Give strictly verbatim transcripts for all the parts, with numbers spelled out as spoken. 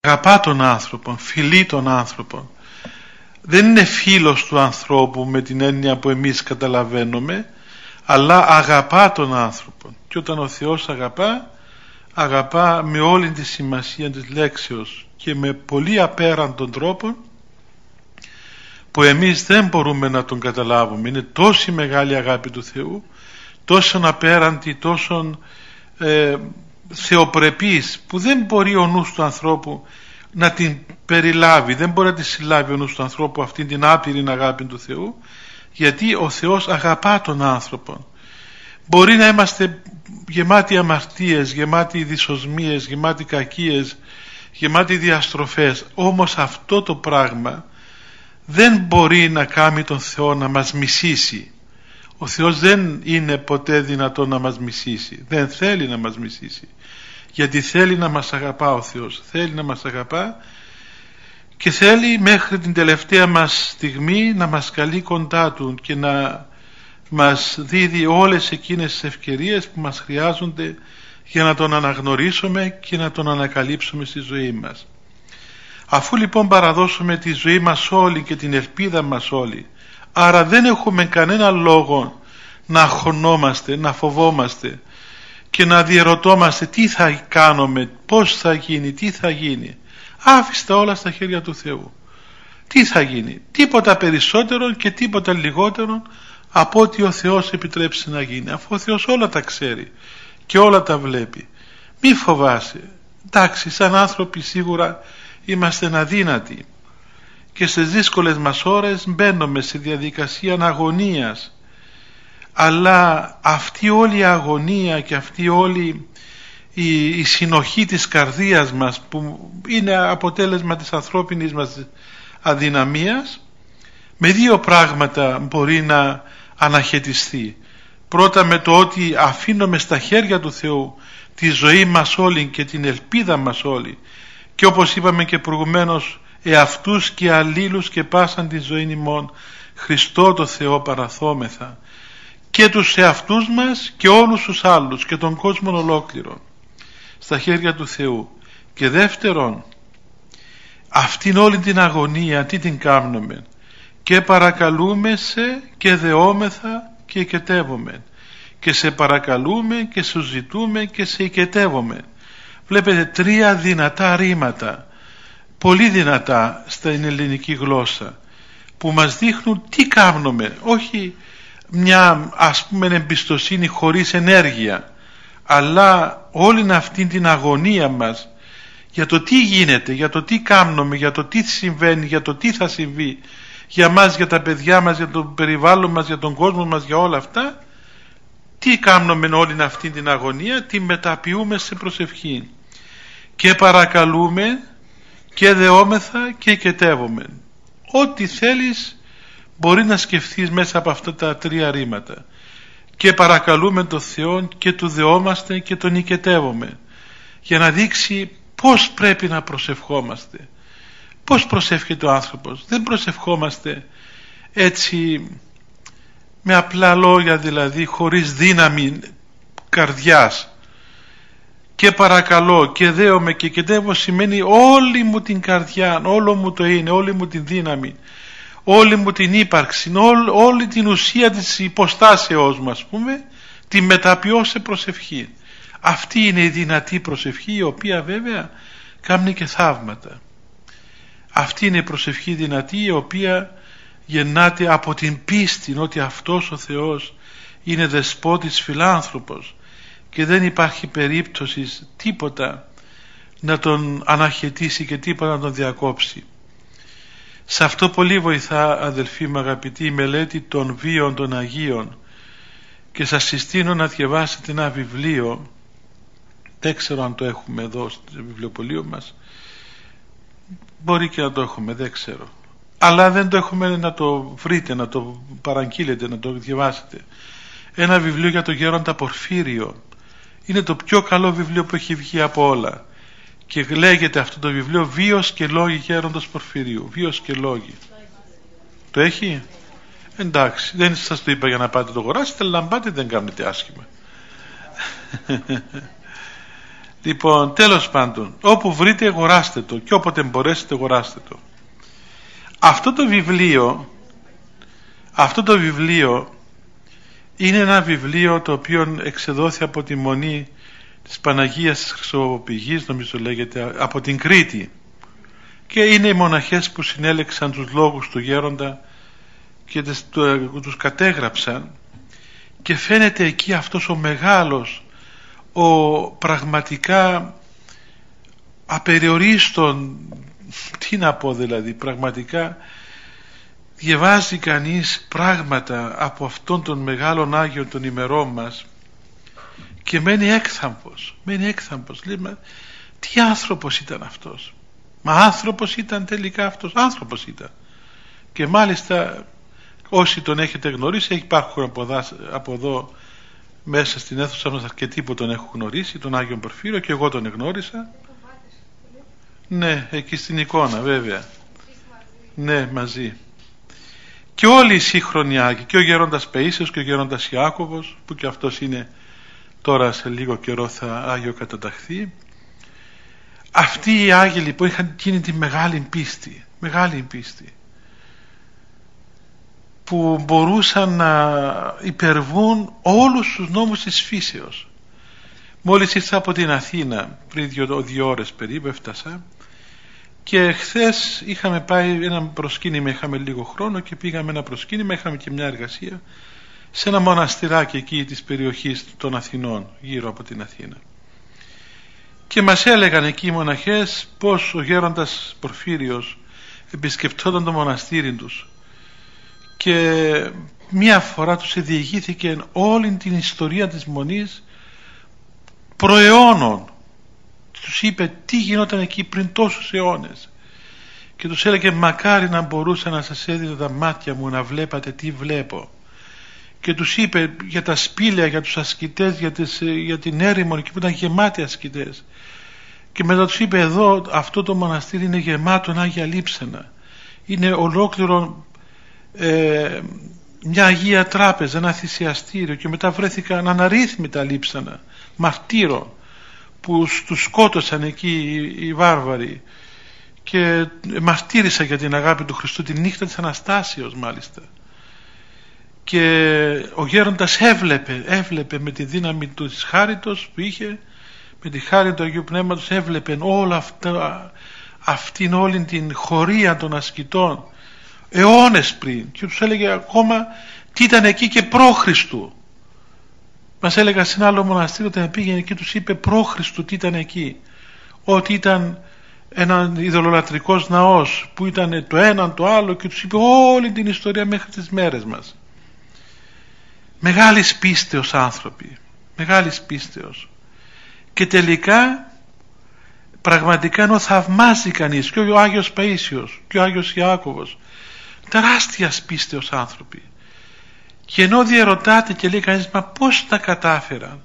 αγαπά τον άνθρωπο, φιλεί τον άνθρωπο. Δεν είναι φίλος του ανθρώπου με την έννοια που εμείς καταλαβαίνουμε, αλλά αγαπά τον άνθρωπο. Και όταν ο Θεός αγαπά, αγαπά με όλη τη σημασία της λέξεως και με πολύ απέραντον τρόπο που εμείς δεν μπορούμε να τον καταλάβουμε. Είναι τόση μεγάλη αγάπη του Θεού, τόσο απέραντη, τόσο ε, θεοπρεπής, που δεν μπορεί ο νους του ανθρώπου να την περιλάβει, δεν μπορεί να τη συλλάβει ο νους του ανθρώπου αυτήν την άπειρη αγάπη του Θεού, γιατί ο Θεός αγαπά τον άνθρωπο. Μπορεί να είμαστε γεμάτοι αμαρτίες, γεμάτοι δυσοσμίες, γεμάτοι κακίες, γεμάτοι διαστροφές, όμως αυτό το πράγμα δεν μπορεί να κάνει τον Θεό να μας μισήσει. Ο Θεός δεν είναι ποτέ δυνατό να μας μισήσει, δεν θέλει να μας μισήσει, γιατί θέλει να μας αγαπά ο Θεός, θέλει να μας αγαπά και θέλει μέχρι την τελευταία μας στιγμή να μας καλεί κοντά Του και να μας δίδει όλες εκείνες τις ευκαιρίες που μας χρειάζονται για να Τον αναγνωρίσουμε και να Τον ανακαλύψουμε στη ζωή μας. Αφού λοιπόν παραδώσουμε τη ζωή μας όλη και την ελπίδα μας όλη, άρα δεν έχουμε κανένα λόγο να αγχωνόμαστε, να φοβόμαστε και να διερωτόμαστε τι θα κάνουμε, πώς θα γίνει, τι θα γίνει. Άφησε τα όλα στα χέρια του Θεού. Τι θα γίνει? Τίποτα περισσότερο και τίποτα λιγότερο από ό,τι ο Θεός επιτρέψει να γίνει, αφού ο Θεός όλα τα ξέρει και όλα τα βλέπει. Μη φοβάσαι. Εντάξει, σαν άνθρωποι σίγουρα είμαστε αδύνατοι και στις δύσκολες μας ώρες μπαίνουμε σε διαδικασία αγωνίας, αλλά αυτή όλη η αγωνία και αυτή όλη η, η συνοχή της καρδίας μας, που είναι αποτέλεσμα της ανθρώπινης μας αδυναμίας, με δύο πράγματα μπορεί να αναχαιτιστεί. Πρώτα με το ότι αφήνουμε στα χέρια του Θεού τη ζωή μας όλη και την ελπίδα μας όλη, και όπως είπαμε και προηγουμένως, εαυτούς και αλλήλους και πάσαν τη ζωή ημών Χριστό το Θεό παραθόμεθα, και τους εαυτούς μας και όλους τους άλλους και τον κόσμο ολόκληρο στα χέρια του Θεού. Και δεύτερον, αυτήν όλη την αγωνία τι την κάνουμε? Και παρακαλούμε σε και δεόμεθα και οικετεύουμε, και σε παρακαλούμε και σου ζητούμε και σε οικετεύουμε. Βλέπετε τρία δυνατά ρήματα, πολύ δυνατά στην ελληνική γλώσσα, που μας δείχνουν τι κάνουμε, όχι μια ας πούμε εμπιστοσύνη χωρίς ενέργεια, αλλά όλη αυτή την αγωνία μας για το τι γίνεται, για το τι κάνουμε, για το τι συμβαίνει, για το τι θα συμβεί για μας, για τα παιδιά μας, για το περιβάλλον μας, για τον κόσμο μας, για όλα αυτά. Τι κάνουμε όλη αυτή την αγωνία? Τη μεταποιούμε σε προσευχή και παρακαλούμε και δεόμεθα και οικετεύουμε. Ό,τι θέλεις μπορεί να σκεφτείς μέσα από αυτά τα τρία ρήματα. Και παρακαλούμε τον Θεό και του δεόμαστε και τον οικετεύουμε, για να δείξει πώς πρέπει να προσευχόμαστε. Πώς προσεύχεται ο άνθρωπος? Δεν προσευχόμαστε έτσι με απλά λόγια, δηλαδή χωρίς δύναμη καρδιάς. Και παρακαλώ και δέομαι και οικετεύω σημαίνει όλη μου την καρδιά, όλο μου το είναι, όλη μου την δύναμη, όλη μου την ύπαρξη, όλη, όλη την ουσία της υποστάσεώς μου, ας πούμε, τη μεταποιώ σε προσευχή. Αυτή είναι η δυνατή προσευχή, η οποία βέβαια κάνει και θαύματα. Αυτή είναι η προσευχή δυνατή, η οποία γεννάται από την πίστη ότι αυτός ο Θεός είναι δεσπότης φιλάνθρωπος και δεν υπάρχει περίπτωση τίποτα να τον αναχαιτήσει και τίποτα να τον διακόψει. Σε αυτό πολύ βοηθά, αδελφοί μου αγαπητοί, η μελέτη των βίων των Αγίων, και σας συστήνω να διαβάσετε ένα βιβλίο, δεν ξέρω αν το έχουμε εδώ στο βιβλιοπωλείο μας, μπορεί και να το έχουμε, δεν ξέρω, αλλά δεν το έχουμε, να το βρείτε, να το παραγγείλετε, να το διαβάσετε. Ένα βιβλίο για τον Γέροντα Πορφύριο. Είναι το πιο καλό βιβλίο που έχει βγει από όλα, και λέγεται αυτό το βιβλίο Βίος και Λόγοι Γέροντος Πορφυρίου. Βίος και Λόγοι. Το έχει? Εντάξει, δεν σας το είπα για να πάτε το αγοράσετε, αλλά να πάτε δεν κάνετε άσχημα. Λοιπόν, τέλος πάντων, όπου βρείτε αγοράστε το και όποτε μπορέσετε αγοράστε το. Αυτό το βιβλίο αυτό το βιβλίο είναι ένα βιβλίο το οποίο εξεδόθη από τη Μονή της Παναγίας της Χρυσοπηγής, νομίζω λέγεται, από την Κρήτη, και είναι οι μοναχές που συνέλεξαν τους λόγους του γέροντα και τους κατέγραψαν, και φαίνεται εκεί αυτός ο μεγάλος, ο πραγματικά απεριορίστων, τι να πω δηλαδή, πραγματικά διαβάζει κανείς πράγματα από αυτόν τον μεγάλον Άγιο των ημερών μας και μένει έκθαμπος, μένει έκθαμπος. Λέμε, τι άνθρωπος ήταν αυτός? Μα άνθρωπος ήταν τελικά αυτός, άνθρωπος ήταν. Και μάλιστα όσοι τον έχετε γνωρίσει, υπάρχουν από εδώ, από εδώ μέσα στην αίθουσα μας αρκετοί που τον έχουν γνωρίσει, τον Άγιο Πορφύριο, και εγώ τον εγνώρισα. Ναι, εκεί στην εικόνα βέβαια. Ναι, μαζί. Και όλοι οι σύγχρονοι Άγιοι, και ο γέροντας Παΐσιος και ο γέροντας Ιάκωβος, που και αυτός είναι τώρα σε λίγο καιρό θα Άγιο καταταχθεί. Αυτοί οι Άγιοι λοιπόν είχαν εκείνη τη μεγάλη πίστη, μεγάλη πίστη, που μπορούσαν να υπερβούν όλους τους νόμους της φύσεως. Μόλις ήρθα από την Αθήνα, πριν δύο, δύο ώρες περίπου έφτασα, και χθες είχαμε πάει ένα προσκύνημα, είχαμε λίγο χρόνο και πήγαμε ένα προσκύνημα, είχαμε και μια εργασία σε ένα μοναστηράκι εκεί της περιοχής των Αθηνών, γύρω από την Αθήνα. Και μας έλεγαν εκεί οι μοναχές πως ο γέροντας Πορφύριος επισκεπτόταν το μοναστήρι τους και μία φορά τους διηγήθηκε όλη την ιστορία της Μονής προαιώνων. Τους είπε τι γινόταν εκεί πριν τόσους αιώνες και τους έλεγε, μακάρι να μπορούσα να σας έδιδα τα μάτια μου να βλέπατε τι βλέπω. Και τους είπε για τα σπήλαια, για τους ασκητές, για, τις, για την έρημο εκεί που ήταν γεμάτοι ασκητές. Και μετά τους είπε, εδώ αυτό το μοναστήρι είναι γεμάτο Άγια Λείψανα, είναι ολόκληρο ε, μια Αγία Τράπεζα, ένα θυσιαστήριο. Και μετά βρέθηκαν αναρρύθμιτα λείψανα μαρτύρων που τους σκότωσαν εκεί οι, οι βάρβαροι και μαρτύρησαν για την αγάπη του Χριστού τη νύχτα της Αναστάσεως μάλιστα. Και ο γέροντας έβλεπε, έβλεπε με τη δύναμη του της χάριτος που είχε, με τη χάρη του Αγίου Πνεύματος, έβλεπε όλα αυτά, αυτήν όλη την χωρία των ασκητών αιώνες πριν, και τους έλεγε ακόμα τι ήταν εκεί και προ Χριστού. Μας έλεγα σε ένα άλλο μοναστήριο όταν πήγαινε και τους είπε προ Χριστού τι ήταν εκεί, ότι ήταν ένα ειδωλολατρικός ναός που ήταν το έναν το άλλο, και τους είπε όλη την ιστορία μέχρι τις μέρες μας. Μεγάλης πίστεως άνθρωποι, μεγάλης πίστεως, και τελικά πραγματικά ενώ θαυμάζει κανείς, και ο Άγιος Παΐσιος και ο Άγιος Ιάκωβος, τεράστιας πίστεως άνθρωποι, και ενώ διαρωτάται και λέει κανείς, μα πώς τα κατάφεραν,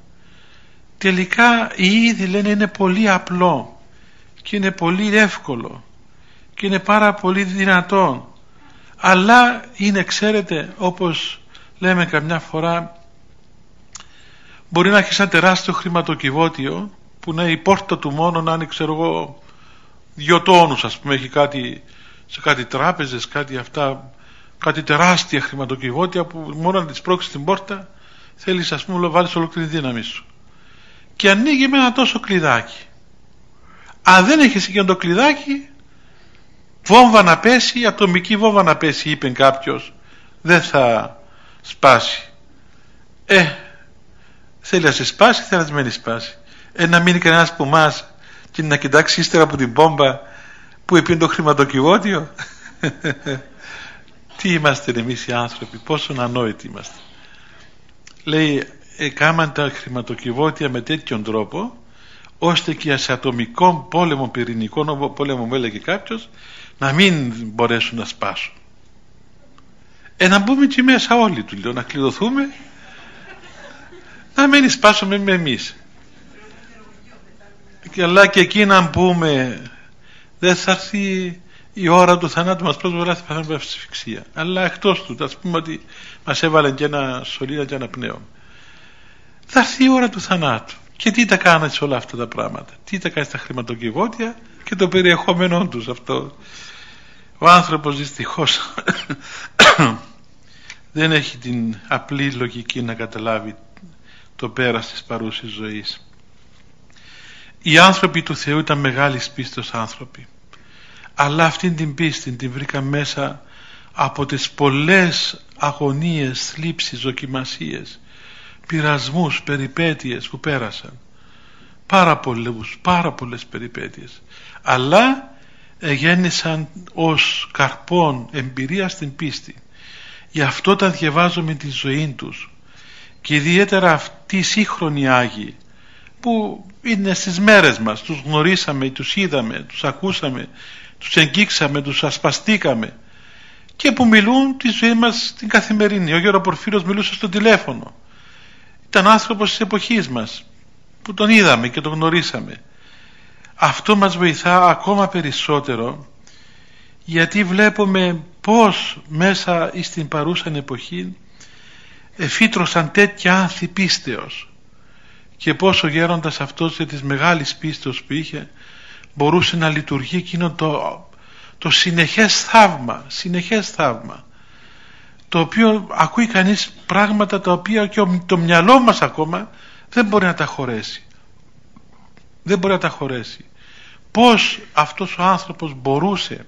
τελικά οι ίδιοι λένε είναι πολύ απλό και είναι πολύ εύκολο και είναι πάρα πολύ δυνατόν, αλλά είναι, ξέρετε, όπως λέμε καμιά φορά, μπορεί να έχει ένα τεράστιο χρηματοκιβώτιο που είναι η πόρτα του μόνο να είναι, ξέρω εγώ, δυο τόνους, ας πούμε, έχει κάτι σε κάτι τράπεζες, κάτι αυτά, κάτι τεράστια χρηματοκιβώτια που μόνο να τις πρόξεις την πόρτα θέλεις, ας πούμε, να βάλεις ολόκληρη δύναμη σου, και ανοίγει με ένα τόσο κλειδάκι. Αν δεν έχεις εκείνο το κλειδάκι, βόμβα να πέσει, ατομική βόμβα να πέσει, είπε κάποιος, δεν θα σπάσει. Ε, θέλει να σε σπάσει, θέλει να μην σπάσει. Ε, να μείνει κανένας που μας και να κοιτάξει ύστερα από την μπόμπα που επίνει το χρηματοκιβώτιο. Τι είμαστε εμείς οι άνθρωποι, πόσο ανόητοι είμαστε. Λέει, έκαναν τα χρηματοκιβώτια με τέτοιον τρόπο ώστε και σε ατομικό πόλεμο, πυρηνικό πόλεμο, μου έλεγε κάποιος, να μην μπορέσουν να σπάσουν. Ε, να μπούμε και μέσα όλοι, του λέω, να κλειδωθούμε, να μην σπάσουμε με εμείς. Και αλλά και εκεί να μπούμε, δεν θα έρθει η ώρα του θανάτου μας, πρώτα θα πεθάνουμε από ασφυξία. Αλλά εκτός του, ας πούμε ότι μας έβαλαν και ένα σωλήνα και ένα πνεύμα. Θα έρθει η ώρα του θανάτου Και τι τα κάνεις όλα αυτά τα πράγματα, τι τα κάνεις τα χρηματοκιβώτια και το περιεχόμενό τους αυτό. Ο άνθρωπος δυστυχώς δεν έχει την απλή λογική να καταλάβει το πέρας της παρούσης ζωής. Οι άνθρωποι του Θεού ήταν μεγάλης πίστος άνθρωποι, αλλά αυτήν την πίστη την βρήκα μέσα από τις πολλές αγωνίες, θλίψεις, δοκιμασίες, πειρασμούς, περιπέτειες που πέρασαν. Πάρα πολλούς, πάρα πολλές περιπέτειες, αλλά γέννησαν ως καρπόν εμπειρία στην πίστη. Γι' αυτό τα διαβάζω με τη ζωή τους, και ιδιαίτερα αυτοί οι σύγχρονοι Άγιοι που είναι στις μέρες μας, τους γνωρίσαμε, τους είδαμε, τους ακούσαμε, τους εγγίξαμε, τους ασπαστήκαμε και που μιλούν τη ζωή μας την καθημερινή. Ο Γεροπορφύρος μιλούσε στο τηλέφωνο, ήταν άνθρωπος της εποχής μας που τον είδαμε και τον γνωρίσαμε. Αυτό μας βοηθά ακόμα περισσότερο, γιατί βλέπουμε πως μέσα στην παρούσαν εποχή εφήτρωσαν τέτοια άνθη πίστεως, και πως ο γέροντας αυτός για της μεγάλης πίστεως που είχε μπορούσε να λειτουργεί εκείνο το, το συνεχές θαύμα, συνεχές θαύμα, το οποίο ακούει κανείς πράγματα τα οποία και το μυαλό μας ακόμα δεν μπορεί να τα χωρέσει. Δεν μπορεί να τα χωρέσει. Πώς αυτός ο άνθρωπος μπορούσε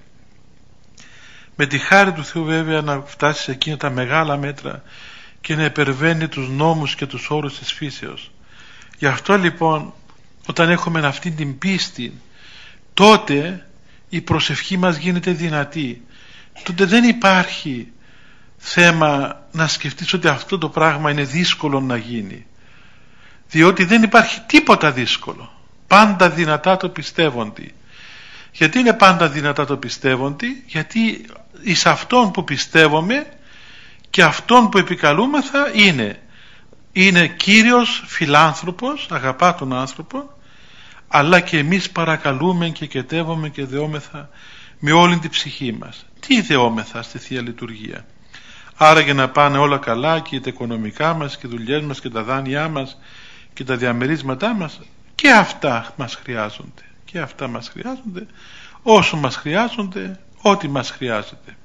με τη χάρη του Θεού βέβαια να φτάσει σε εκείνα τα μεγάλα μέτρα και να υπερβαίνει τους νόμους και τους όρους της φύσεως. Γι' αυτό λοιπόν όταν έχουμε αυτή την πίστη, τότε η προσευχή μας γίνεται δυνατή. Τότε δεν υπάρχει θέμα να σκεφτείς ότι αυτό το πράγμα είναι δύσκολο να γίνει, διότι δεν υπάρχει τίποτα δύσκολο. Πάντα δυνατά το πιστεύοντι. Γιατί είναι πάντα δυνατά το πιστεύοντι? Γιατί εις αυτόν που πιστεύουμε και αυτόν που επικαλούμεθα είναι είναι Κύριος φιλάνθρωπος, αγαπά τον άνθρωπο, αλλά και εμείς παρακαλούμε και κετεύουμε και δεόμεθα με όλη την ψυχή μας. Τι δεόμεθα στη Θεία Λειτουργία? Άρα για να πάνε όλα καλά και τα οικονομικά μας και οι δουλειές μας και τα δάνειά μας και τα διαμερίσματά μας, και αυτά μας χρειάζονται, και αυτά μας χρειάζονται όσο μας χρειάζονται, ό,τι μας χρειάζεται.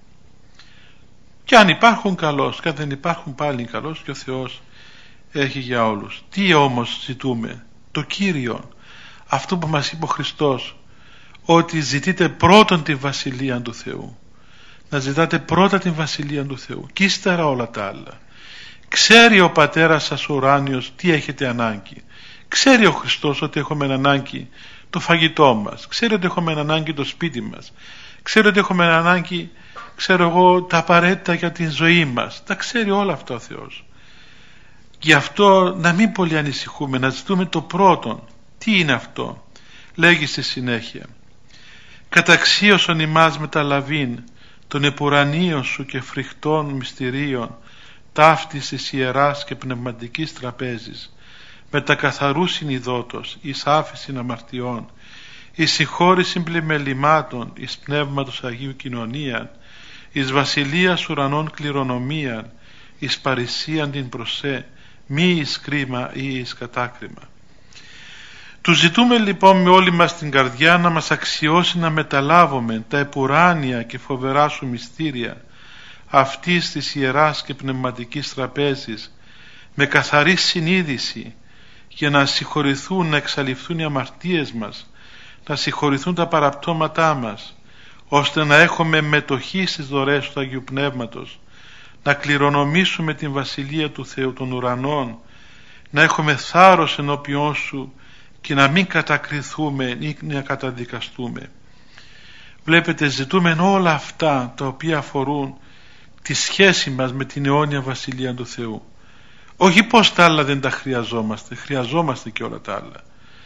Και αν υπάρχουν καλώς, και αν δεν υπάρχουν πάλι καλώς, και ο Θεός έχει για όλους. Τι όμως ζητούμε? Το Κύριο, αυτό που μας είπε ο Χριστός, ότι ζητείτε πρώτον τη Βασιλεία του Θεού. Να ζητάτε πρώτα την Βασιλεία του Θεού και ύστερα όλα τα άλλα. Ξέρει ο Πατέρας σας ο ουράνιος τι έχετε ανάγκη. Ξέρει ο Χριστός ότι έχουμε ανάγκη το φαγητό μας. Ξέρει ότι έχουμε ανάγκη το σπίτι μας. Ξέρει ότι έχουμε ανάγκη, ξέρω εγώ, τα απαραίτητα για την ζωή μας. Τα ξέρει όλα αυτά ο Θεός. Γι' αυτό να μην πολύ ανησυχούμε, να ζητούμε το πρώτον. Τι είναι αυτό? Λέγει στη συνέχεια: καταξίωσον ημάς μεταλαβήν των επουρανίων σου και φρικτών μυστηρίων ταύτης της ιεράς και πνευματικής τραπέζης, με τα καθαρού συνειδότος εις άφησιν αμαρτιών, εις συγχώρησιν πλημελημάτων, εις πνεύματος Αγίου κοινωνίαν, εις βασιλείας ουρανών κληρονομίαν, εις παρησίαν την προσέ, μη εις κρίμα ή εις κατάκριμα. Του ζητούμε λοιπόν με όλη μας την καρδιά να μας αξιώσει να μεταλάβουμε τα επουράνια και φοβερά σου μυστήρια αυτής της ιεράς και πνευματικής τραπέζης με καθαρή συνείδηση, για να συγχωρηθούν, να εξαλειφθούν οι αμαρτίες μας, να συγχωρηθούν τα παραπτώματά μας, ώστε να έχουμε μετοχή στις δωρές του Αγίου Πνεύματος, να κληρονομήσουμε την Βασιλεία του Θεού των ουρανών, να έχουμε θάρρος ενώπιόν σου και να μην κατακριθούμε ή να καταδικαστούμε. Βλέπετε, ζητούμε όλα αυτά τα οποία αφορούν τη σχέση μας με την αιώνια Βασιλεία του Θεού. Όχι πως τα άλλα δεν τα χρειαζόμαστε, χρειαζόμαστε και όλα τα άλλα,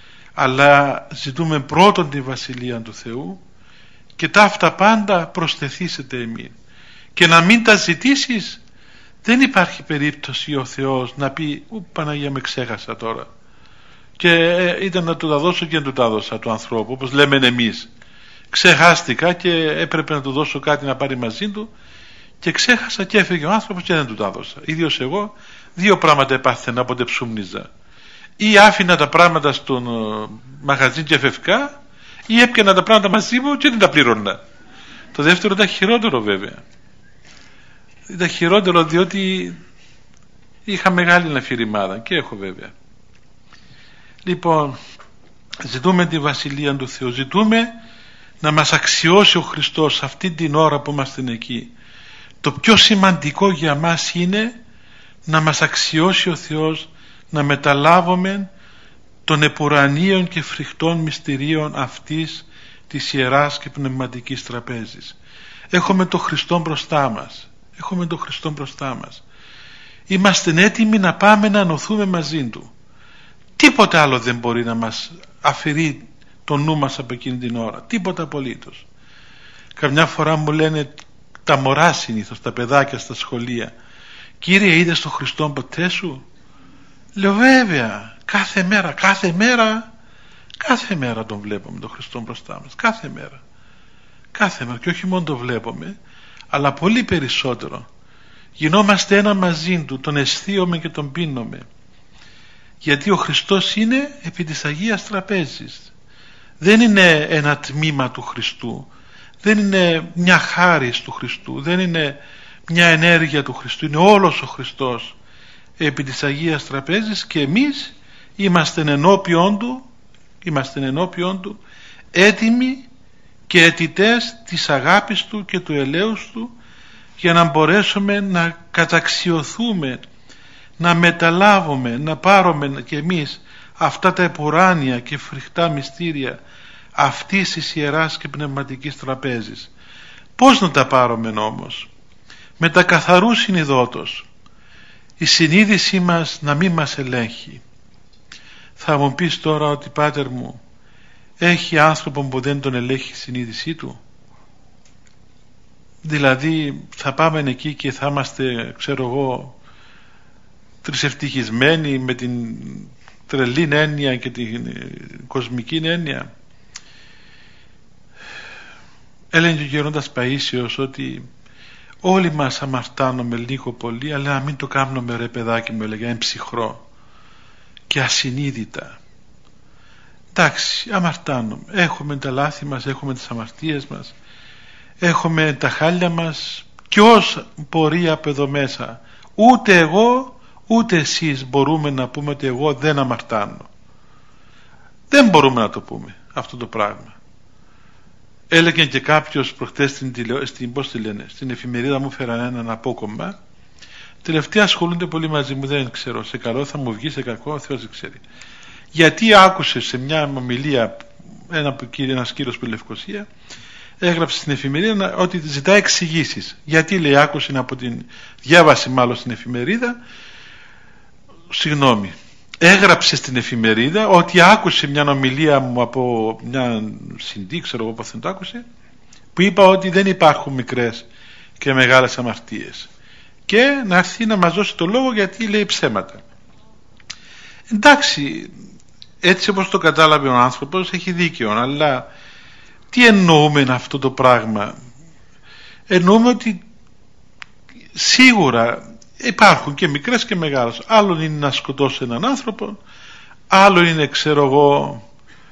αλλά ζητούμε πρώτον τη Βασιλεία του Θεού και τα αυτά πάντα προσθεθήσετε εμείς. Και να μην τα ζητήσεις, δεν υπάρχει περίπτωση ο Θεός να πει «Ου, Παναγία, με ξέχασα τώρα και ε, ήταν να του τα δώσω και να του τα δώσα του ανθρώπου», όπως λέμε εμείς. Ξεχάστηκα και έπρεπε να του δώσω κάτι να πάρει μαζί του και ξέχασα και έφυγε ο άνθρωπος και δεν του τα δώσα. Ίδιος εγώ δύο πράγματα επάθαινα, όποτε ψούμνιζα. ή άφηνα τα πράγματα στον μαγαζί και φευκά, ή έπιανα τα πράγματα μαζί μου και δεν τα πλήρωνα. Το δεύτερο ήταν χειρότερο βέβαια. Ήταν χειρότερο διότι είχα μεγάλη αφηρημάδα και έχω βέβαια. Λοιπόν, ζητούμε τη Βασιλεία του Θεού, ζητούμε να μας αξιώσει ο Χριστός αυτή την ώρα που είμαστε εκεί. Το πιο σημαντικό για μας είναι να μας αξιώσει ο Θεός, να μεταλάβουμε των επουρανίων και φρικτών μυστηρίων αυτής της Ιεράς και Πνευματικής Τραπέζης. Έχουμε τον Χριστό μπροστά μας. Έχουμε τον Χριστό μπροστά μας. Είμαστε έτοιμοι να πάμε να ενωθούμε μαζί Του. Τίποτα άλλο δεν μπορεί να μας αφαιρεί το νου μας από εκείνη την ώρα. Τίποτα απολύτως. Καμιά φορά μου λένε τα μωρά συνήθως, τα παιδάκια στα σχολεία, Κύριε, είδες τον Χριστό ποτέ σου? Λέω βέβαια, κάθε μέρα, κάθε μέρα, κάθε μέρα τον βλέπουμε τον Χριστό μπροστά μας. Κάθε μέρα. Κάθε μέρα. Και όχι μόνο τον βλέπουμε, αλλά πολύ περισσότερο. Γινόμαστε ένα μαζί Του, τον αισθίομαι και τον πίνομαι. Γιατί ο Χριστός είναι επί της Αγίας Τραπέζης. Δεν είναι ένα τμήμα του Χριστού. Δεν είναι μια χάρις του Χριστού. Δεν είναι μια ενέργεια του Χριστού. Είναι όλος ο Χριστός επί της Αγίας Τραπέζης και εμείς είμαστε ενώπιον Του, είμαστε ενώπιον Του έτοιμοι και αιτητές της αγάπης Του και του ελέους Του, για να μπορέσουμε να καταξιωθούμε, να μεταλάβουμε, να πάρουμε και εμείς αυτά τα επουράνια και φρικτά μυστήρια αυτής της Ιεράς και Πνευματικής Τραπέζης. Πώς να τα πάρουμε όμως? Με τα καθαρού συνειδότος, η συνείδησή μας να μην μας ελέγχει. Θα μου πεις τώρα ότι πάτερ μου, έχει άνθρωπο που δεν τον ελέγχει η συνείδησή του? Δηλαδή θα πάμε εκεί και θα είμαστε, ξέρω εγώ, τρισευτυχισμένοι με την τρελή έννοια και την κοσμική έννοια? Έλεγε ο γέροντας Παΐσιος ότι όλοι μας αμαρτάνουμε λίγο πολύ, αλλά να μην το κάνουμε, ρε παιδάκι μου, έλεγε, εμψυχρό και ασυνείδητα. Εντάξει, αμαρτάνουμε, έχουμε τα λάθη μας, έχουμε τις αμαρτίες μας, έχουμε τα χάλια μας, και ως πορεία από εδώ μέσα ούτε εγώ ούτε εσείς μπορούμε να πούμε ότι εγώ δεν αμαρτάνω. Δεν μπορούμε να το πούμε αυτό το πράγμα. Έλεγε και κάποιος προχτές στην, τηλεο... στην, πώς τη λένε, στην εφημερίδα μου, φέραν έναν απόκομμα. Τελευταία ασχολούνται πολύ μαζί μου, δεν ξέρω, σε καλό θα μου βγει, σε κακό ο Θεός δεν ξέρει. Γιατί άκουσε σε μια ομιλία ένα, ένας κύριος που Λευκοσία έγραψε στην εφημερίδα ότι ζητά εξηγήσεις. Γιατί, λέει, άκουσε από την διάβαση μάλλον στην εφημερίδα, συγγνώμη, έγραψε στην εφημερίδα ότι άκουσε μια ομιλία μου από μια συντή, ξέρω εγώ πώς δεν το άκουσε, που είπα ότι δεν υπάρχουν μικρές και μεγάλες αμαρτίες και να έρθει να μας δώσει το λόγο γιατί λέει ψέματα. Εντάξει, έτσι όπως το κατάλαβε ο άνθρωπος έχει δίκαιο, αλλά τι εννοούμε αυτό το πράγμα? Εννοούμε ότι σίγουρα υπάρχουν και μικρές και μεγάλες. Άλλον είναι να σκοτώσει έναν άνθρωπο, άλλο είναι, ξέρω εγώ,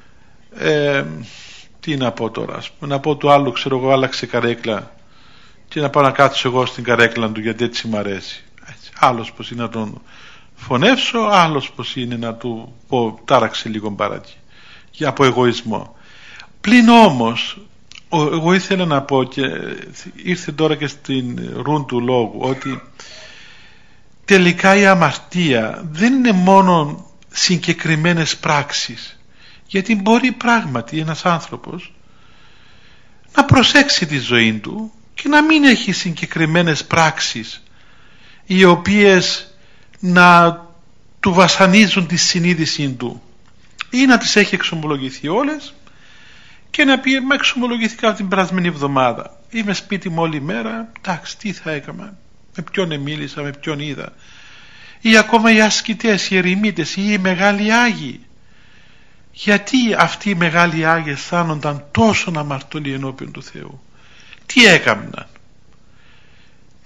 ε, τι να πω τώρα, να πω του άλλου, ξέρω εγώ, άλλαξε καρέκλα και να πάω να κάτσω εγώ στην καρέκλα του γιατί έτσι μ' αρέσει. Έτσι. Άλλος πως είναι να τον φωνεύσω, άλλος πως είναι να του πω τάραξε λίγο μπαράκι για από εγωισμό. Πλην όμως εγώ ήθελα να πω, και ήρθε τώρα και στην ρούν του λόγου, ότι τελικά η αμαρτία δεν είναι μόνο συγκεκριμένες πράξεις, γιατί μπορεί πράγματι ένας άνθρωπος να προσέξει τη ζωή του και να μην έχει συγκεκριμένες πράξεις οι οποίες να του βασανίζουν τη συνείδησή του, ή να τις έχει εξομολογηθεί όλες και να πει, μα εξομολογηθήκα την περασμένη εβδομάδα, είμαι σπίτι μου όλη μέρα, εντάξει, τι θα έκανα, με ποιον μίλησα, με ποιον είδα, ή ακόμα οι ασκητές, οι ερημίτες ή οι μεγάλοι Άγιοι. Γιατί αυτοί οι μεγάλοι Άγιοι αισθάνονταν τόσο αμαρτωλοί ενώπιον του Θεού? Τι έκαναν?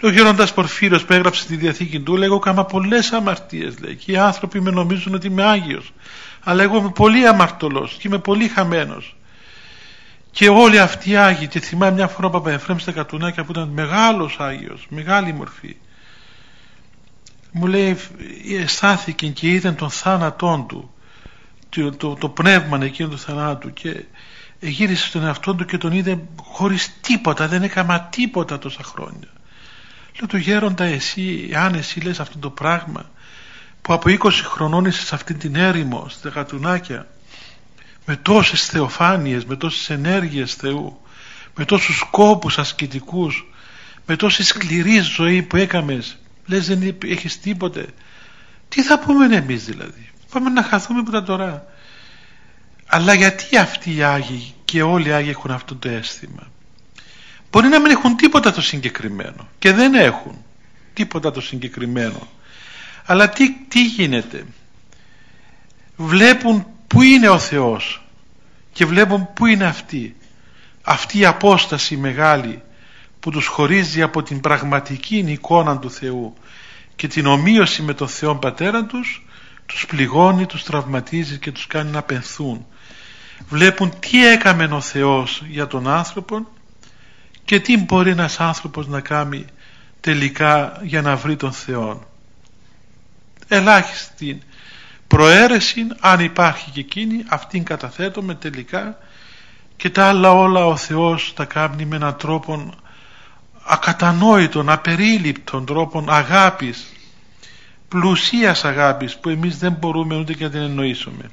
Ο γέροντας Πορφύριος που έγραψε τη Διαθήκη του, λέει, εγώ κάμα πολλές αμαρτίες, λέει, και οι άνθρωποι με νομίζουν ότι είμαι Άγιος, αλλά εγώ είμαι πολύ αμαρτωλός και είμαι πολύ χαμένος. Και όλοι αυτοί οι Άγιοι, και θυμάμαι μια φορά ο Παπαεφραίμ στα Κατουνάκια που ήταν μεγάλος Άγιος, μεγάλη μορφή, μου λέει, αισθάνθηκε και είδε τον θάνατόν του, το, το, το πνεύμα εκείνο του θανάτου, και γύρισε στον εαυτό του και τον είδε χωρίς τίποτα, δεν έκανα τίποτα τόσα χρόνια. Λέω του γέροντα, εσύ, αν εσύ λες αυτό το πράγμα, που από είκοσι χρονών είσαι σε αυτή την έρημο, στα Κατουνάκια, με τόσες θεοφάνειες, με τόσες ενέργειες Θεού, με τόσους σκόπους ασκητικούς, με τόση σκληρή ζωή που έκαμες, λες δεν έχεις τίποτε, τι θα πούμε εμείς δηλαδή? Πάμε να χαθούμε που τα τώρα. Αλλά γιατί αυτοί οι Άγιοι και όλοι οι Άγιοι έχουν αυτό το αίσθημα? Μπορεί να μην έχουν τίποτα το συγκεκριμένο, και δεν έχουν τίποτα το συγκεκριμένο, αλλά τι, τι γίνεται? Βλέπουν πού είναι ο Θεός και βλέπουν πού είναι αυτοί. Αυτή η απόσταση μεγάλη που τους χωρίζει από την πραγματική εικόνα του Θεού και την ομοίωση με τον Θεό Πατέρα τους, τους πληγώνει, τους τραυματίζει και τους κάνει να πενθούν. Βλέπουν τι έκαμε ο Θεός για τον άνθρωπο και τι μπορεί ένας άνθρωπος να κάνει τελικά για να βρει τον Θεό. Ελάχιστη προαίρεση, αν υπάρχει και εκείνη, αυτήν καταθέτουμε τελικά, και τα άλλα όλα ο Θεός τα κάνει με έναν τρόπο ακατανόητον, απερίληπτον τρόπον αγάπης, πλουσίας αγάπης, που εμείς δεν μπορούμε ούτε και να την εννοήσουμε.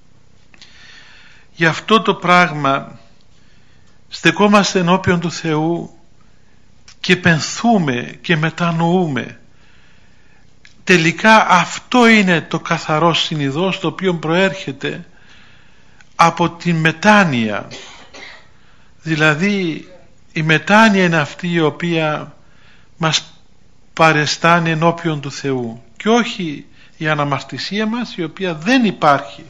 Γι' αυτό το πράγμα στεκόμαστε ενώπιον του Θεού και πενθούμε και μετανοούμε. Τελικά αυτό είναι το καθαρό συνειδώς, το οποίο προέρχεται από την μετάνοια. Δηλαδή η μετάνοια είναι αυτή η οποία μας παρεστάνει ενώπιον του Θεού, και όχι η αναμαρτησία μας, η οποία δεν υπάρχει,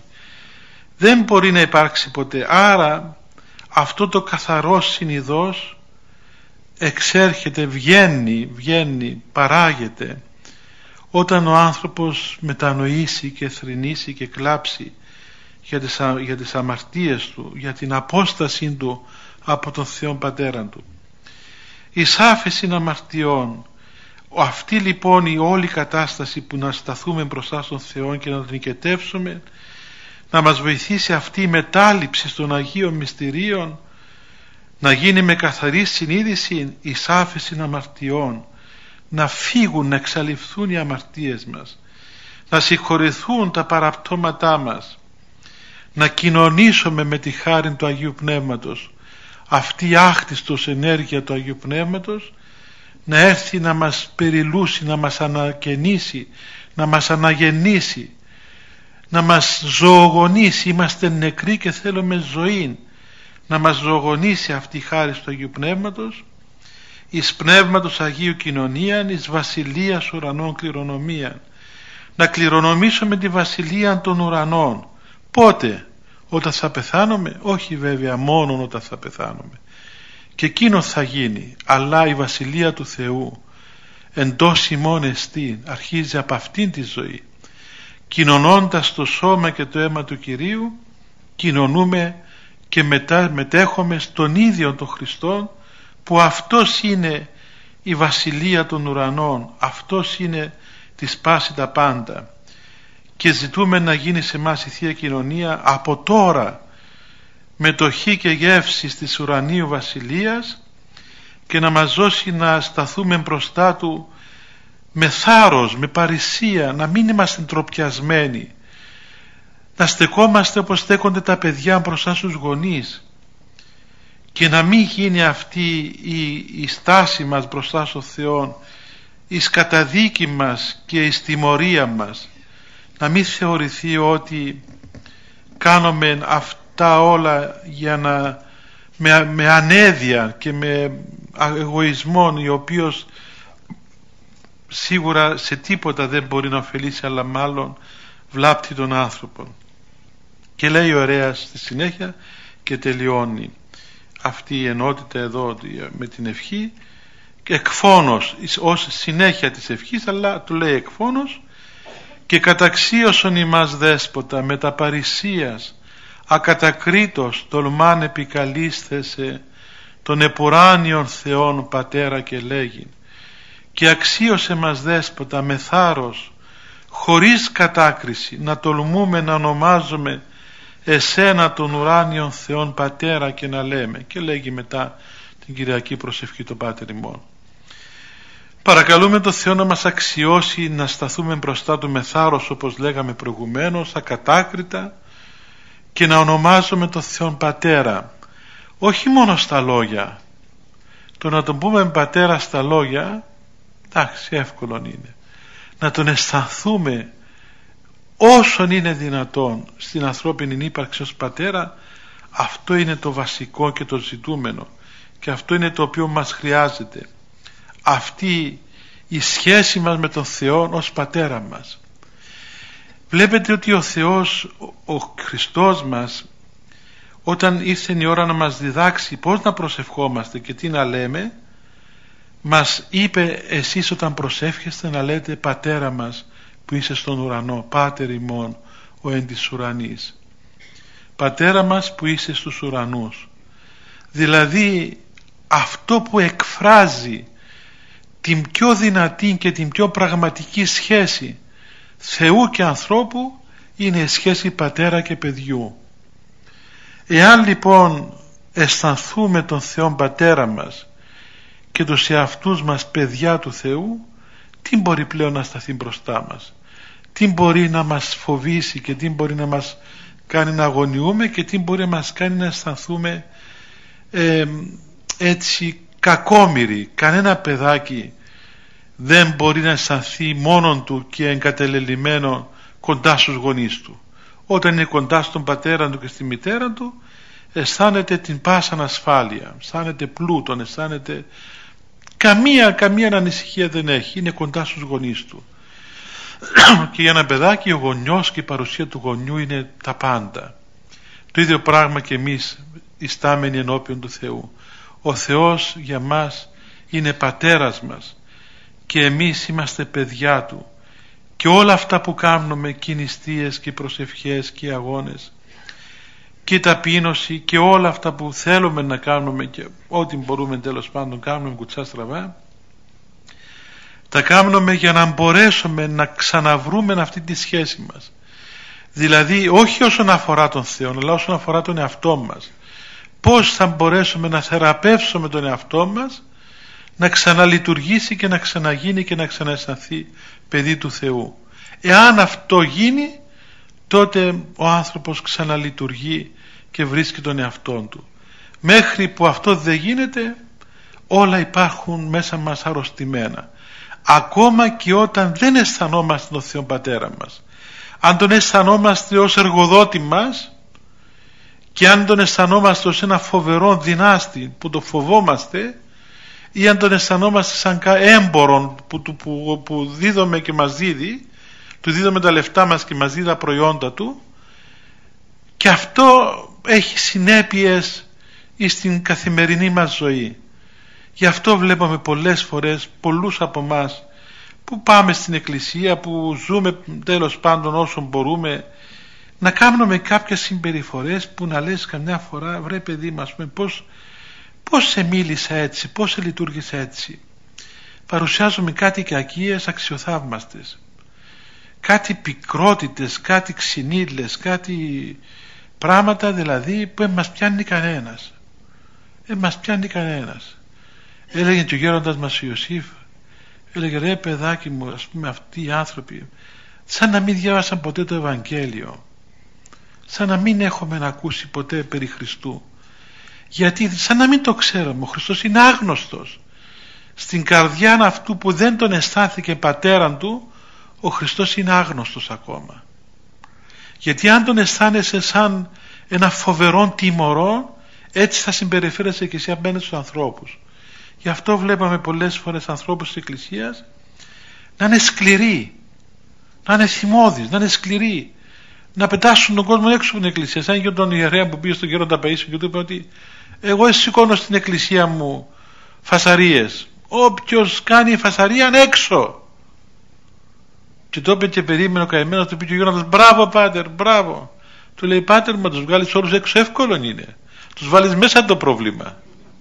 δεν μπορεί να υπάρξει ποτέ. Άρα αυτό το καθαρό συνειδώς εξέρχεται, βγαίνει, βγαίνει, παράγεται όταν ο άνθρωπος μετανοήσει και θρηνήσει και κλάψει για τις, για τις αμαρτίες του, για την απόστασή του από τον Θεό Πατέρα του. Η άφεση αμαρτιών, αυτή λοιπόν η όλη κατάσταση που να σταθούμε μπροστά στον Θεό και να τον νικητεύσουμε, να μας βοηθήσει αυτή η μετάληψη των Αγίων Μυστηρίων, να γίνει με καθαρή συνείδηση η άφεση αμαρτιών, να φύγουν, να εξαλειφθούν οι αμαρτίες μας, να συγχωρηθούν τα παραπτώματά μας, να κοινωνήσουμε με τη χάρη του Αγίου Πνεύματος, αυτή η άκτιστος ενέργεια του Αγίου Πνεύματος να έρθει να μας περιλούσει, να μας ανακαινήσει, να μας αναγεννήσει, να μας ζωογονήσει. Είμαστε νεκροί και θέλουμε ζωή, να μας ζωογονήσει αυτή η χάρη του Αγίου Πνεύματος, εις Πνεύματος Αγίου κοινωνίαν, εις βασιλείας ουρανών κληρονομίαν. Να κληρονομήσουμε τη βασιλεία των ουρανών. Πότε? Όταν θα πεθάνουμε? Όχι βέβαια μόνο όταν θα πεθάνουμε, και εκείνο θα γίνει, αλλά η βασιλεία του Θεού εντός ημών εστί, αρχίζει από αυτήν τη ζωή. Κοινωνώντας το σώμα και το αίμα του Κυρίου, κοινωνούμε και μετά μετέχουμε στον ίδιο τον Χριστό, που αυτός είναι η βασιλεία των ουρανών, αυτός είναι τη σπάση τα πάντα, και ζητούμε να γίνει σε εμάς η Θεία Κοινωνία από τώρα, μετοχή και γεύση της ουρανίου βασιλείας, και να μας δώσει να σταθούμε μπροστά του με θάρρος, με παρησία, να μην είμαστε ντροπιασμένοι, να στεκόμαστε όπως στέκονται τα παιδιά μπροστά στους γονείς, και να μην γίνει αυτή η, η στάση μας μπροστά στον Θεό η καταδίκη μας και η τιμωρία μας, να μην θεωρηθεί ότι κάνουμε αυτά όλα για να, με, με ανέδεια και με εγωισμό, ο οποίος σίγουρα σε τίποτα δεν μπορεί να ωφελήσει, αλλά μάλλον βλάπτει τον άνθρωπο. Και λέει ο Ωραίας στη συνέχεια και τελειώνει αυτή η ενότητα εδώ με την ευχή, εκφώνος ως συνέχεια της ευχής, αλλά του λέει εκφώνος, και καταξίωσον ημάς δέσποτα με τα παρησίας ακατακρίτως τολμάν επικαλίσθεσαι των επουράνιων Θεών Πατέρα και λέγειν, και αξίωσε μας δέσποτα με θάρρος χωρίς κατάκριση να τολμούμε να ονομάζουμε εσένα των ουράνιων Θεών Πατέρα και να λέμε, και λέγει μετά την Κυριακή προσευχή το Πάτερ ημών. Παρακαλούμε το Θεό να μας αξιώσει να σταθούμε μπροστά Του με θάρρος, όπως λέγαμε προηγουμένως, ακατάκριτα, και να ονομάζουμε το Θεό Πατέρα, όχι μόνο στα λόγια. Το να τον πούμε Πατέρα στα λόγια, εντάξει, εύκολο είναι. Να τον αισθανθούμε όσον είναι δυνατόν στην ανθρώπινη ύπαρξη ως Πατέρα, αυτό είναι το βασικό και το ζητούμενο, και αυτό είναι το οποίο μας χρειάζεται, αυτή η σχέση μας με τον Θεό ως Πατέρα μας. Βλέπετε ότι ο Θεός, ο Χριστός μας, όταν ήρθε η ώρα να μας διδάξει πώς να προσευχόμαστε και τι να λέμε, μας είπε, εσείς όταν προσεύχεστε να λέτε Πατέρα μας που είσαι στον ουρανό, Πάτερ ημών ο εν της ουρανής. Πατέρα μας που είσαι στους ουρανούς. Δηλαδή αυτό που εκφράζει την πιο δυνατή και την πιο πραγματική σχέση Θεού και ανθρώπου είναι η σχέση πατέρα και παιδιού. Εάν λοιπόν αισθανθούμε τον Θεό Πατέρα μας και τους εαυτούς μας παιδιά του Θεού, τι μπορεί πλέον να σταθεί μπροστά μας, τι μπορεί να μας φοβήσει και τι μπορεί να μας κάνει να αγωνιούμε και τι μπορεί να μας κάνει να αισθανθούμε ε, έτσι κακόμοιροι. Κανένα παιδάκι δεν μπορεί να αισθανθεί μόνον του και εγκατελελειμμένο κοντά στους γονείς του. Όταν είναι κοντά στον πατέρα του και στη μητέρα του, αισθάνεται την πάσαν ασφάλεια, αισθάνεται πλούτον, αισθάνεται καμία, καμία ανησυχία δεν έχει, είναι κοντά στους γονείς του. Και για ένα παιδάκι ο γονιός και η παρουσία του γονιού είναι τα πάντα. Το ίδιο πράγμα και εμείς ιστάμενοι ενώπιον του Θεού. Ο Θεός για μας είναι πατέρας μας και εμείς είμαστε παιδιά του, και όλα αυτά που κάνουμε και οι νηστείες και οι προσευχές και οι αγώνες και η ταπείνωση και όλα αυτά που θέλουμε να κάνουμε και ό,τι μπορούμε τέλος πάντων κάνουμε κουτσά στραβά, τα κάνουμε για να μπορέσουμε να ξαναβρούμε αυτή τη σχέση μας, δηλαδή όχι όσον αφορά τον Θεό αλλά όσον αφορά τον εαυτό μας. Πώς θα μπορέσουμε να θεραπεύσουμε τον εαυτό μας να ξαναλειτουργήσει και να ξαναγίνει και να ξανααισθανθεί παιδί του Θεού. Εάν αυτό γίνει, τότε ο άνθρωπος ξαναλειτουργεί και βρίσκει τον εαυτό του. Μέχρι που αυτό δεν γίνεται, όλα υπάρχουν μέσα μας αρρωστημένα. Ακόμα και όταν δεν αισθανόμαστε τον Θεό Πατέρα μας. Αν τον αισθανόμαστε ως εργοδότη μας και αν τον αισθανόμαστε ως ένα φοβερό δυνάστη που το φοβόμαστε, ή αν τον αισθανόμαστε σαν έμπορον που, που, που, που δίδουμε και μας δίδει, του δίδουμε τα λεφτά μας και μας δίδει τα προϊόντα του, και αυτό έχει συνέπειες στην καθημερινή μας ζωή. Γι' αυτό βλέπουμε πολλές φορές πολλούς από εμάς που πάμε στην εκκλησία, που ζούμε τέλος πάντων όσο μπορούμε, να κάνουμε κάποιες συμπεριφορές που να λες καμιά φορά, βρε παιδί μας, πώς, πώς σε μίλησα έτσι, πώς σε λειτουργήσα έτσι. Παρουσιάζουμε κάτι κακίες αξιοθαύμαστες, κάτι πικρότητες, κάτι ξυνήλες, κάτι πράγματα δηλαδή που δεν μας πιάνει κανένας. Δεν μας πιάνει κανένας. Έλεγε και ο γέροντας μας ο Ιωσήφ, έλεγε ρε παιδάκι μου, ας πούμε αυτοί οι άνθρωποι σαν να μην διάβασαν ποτέ το Ευαγγέλιο, σαν να μην έχουμε ακούσει ποτέ περί Χριστού, γιατί σαν να μην το ξέραμε. Ο Χριστός είναι άγνωστος στην καρδιά αυτού που δεν τον αισθάνθηκε πατέραν του. Ο Χριστός είναι άγνωστος ακόμα, γιατί αν τον αισθάνεσαι σαν ένα φοβερό τιμωρό, έτσι θα συμπεριφέρεσαι και εσύ απέναντι στους ανθρώπους. Γι' αυτό βλέπαμε πολλές φορές ανθρώπους της Εκκλησίας να είναι σκληροί, να είναι θυμώδεις, να είναι σκληροί, να πετάσουν τον κόσμο έξω από την Εκκλησία. Σαν και τον ιερέα που πήγε στον Γέροντα Παΐσιο και του είπε ότι εγώ σηκώνω στην Εκκλησία μου φασαρίες, Όποιος κάνει φασαρία έξω. Και το είπε και περίμενε ο καημένος, του πει και ο Γιώνατας, μπράβο πάτερ, μπράβο. Του λέει, πάτερ, μα τους βγάλεις όλους έξω, εύκολο είναι. Τους βάλεις μέσα το πρόβλημα.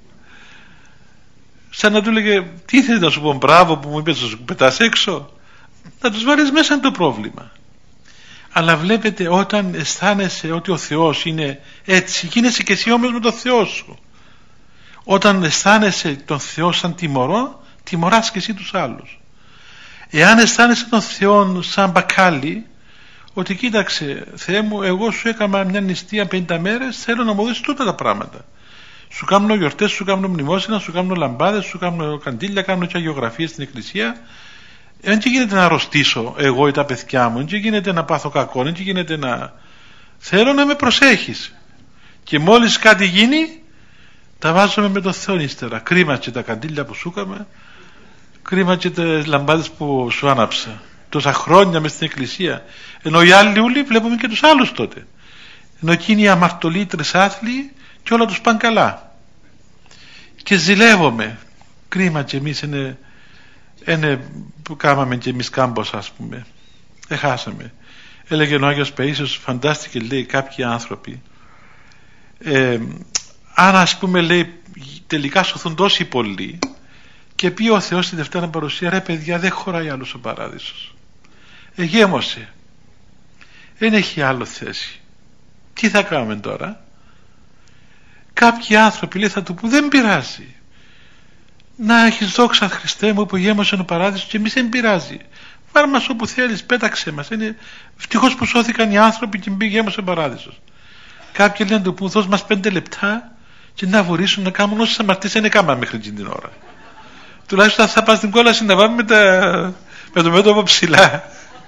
Σαν να του λέγε, τι θέλει να σου πω, μπράβο που μου είπες να σου πετάς έξω. Να τους βάλεις μέσα το πρόβλημα. Αλλά βλέπετε, όταν αισθάνεσαι ότι ο Θεός είναι έτσι, γίνεσαι και εσύ όμως με τον Θεό σου. Όταν αισθάνεσαι τον Θεό σαν τιμωρό, τιμωράς και εσύ τους άλλους. Εάν αισθάνεσαι τον Θεό σαν μπακάλι, ότι κοίταξε Θεέ μου, εγώ σου έκανα μια νηστεία πενήντα μέρες, θέλω να μου δώσεις τούτα τα πράγματα. Σου κάνω γιορτές, σου κάνω μνημόσυνα, σου κάνω λαμπάδες, σου κάνω καντήλια, κάνω και αγιογραφίες στην εκκλησία. Δεν και γίνεται να αρρωστήσω εγώ ή τα παιδιά μου, δεν και γίνεται να πάθω κακό, δεν και γίνεται να... Θέλω να με προσέχεις. Και μόλις κάτι γίνει, τα βάζουμε με τον Θεό ύστερα. Κρίμα και τα καντήλια που σου έκαμε, κρίμα και τις λαμπάδες που σου άναψα. Τόσα χρόνια μες στην εκκλησία. Ενώ οι άλλοι ούλοι βλέπουμε και τους άλλους τότε. Ενώ εκείνοι οι αμαρτωλοί, τρισάθλοι, και όλα τους πάνε καλά. Και ζηλεύομαι. Κρίμα και εμείς είναι, είναι που κάμαμε και εμείς κάμπος, ας πούμε. Έχασαμε. Έλεγε ο Άγιος Παΐσιος, φαντάστηκε, λέει, κάποιοι άνθρωποι, ε, αν ας πούμε, λέει, τελικά σωθούν τόσοι πολλοί, και πει ο Θεός στη Δευτέρα Παρουσία, ρε παιδιά, δεν χωράει άλλος ο παράδεισος. Εγέμωσε. Δεν έχει άλλο θέση. Τι θα κάνουμε τώρα? Κάποιοι άνθρωποι, λέει, θα του πούν, δεν πειράζει. Να έχεις δόξα Χριστέ μου που γέμωσε ο παράδεισος, και εμείς δεν πειράζει. Βάλε μας όπου θέλεις, πέταξε μας. Είναι ευτυχώς που σώθηκαν οι άνθρωποι και μπήκε γέμωσε ο παράδεισος. Κάποιοι λένε του πούν, δώσ' μας πέντε λεπτά και να βορήσουν να κάνουν όσες αμαρτίες δεν έκαναν μέχρι την ώρα. Τουλάχιστον θα πας στην κόλαση να πάμε με, τα... με το μέτωπο ψηλά.